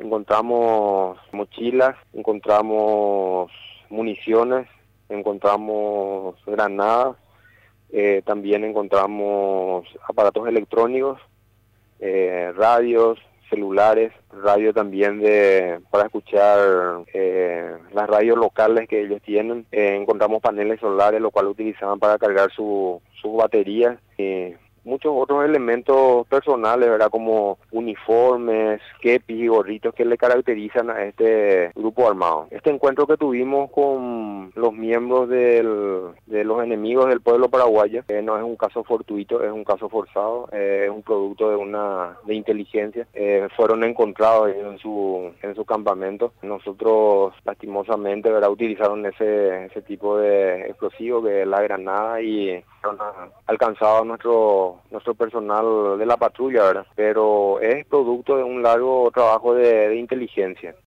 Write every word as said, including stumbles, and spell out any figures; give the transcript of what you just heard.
Encontramos mochilas, encontramos municiones, encontramos granadas, eh, también encontramos aparatos electrónicos, eh, radios, celulares, radio también de para escuchar eh, las radios locales que ellos tienen. Eh, encontramos paneles solares, lo cual utilizaban para cargar su, sus baterías. Eh, muchos otros elementos personales, ¿verdad? Como uniformes, kepis y gorritos que le caracterizan a este grupo armado. Este encuentro que tuvimos con los miembros del, de los enemigos del pueblo paraguayo eh, no es un caso fortuito, es un caso forzado, eh, es un producto de una de inteligencia. Eh, fueron encontrados en su en su campamento. Nosotros lastimosamente, ¿verdad? Utilizaron ese ese tipo de explosivo que es la granada y alcanzado nuestro nuestro personal de la patrulla, ¿verdad? Pero es producto de un largo trabajo de, de inteligencia.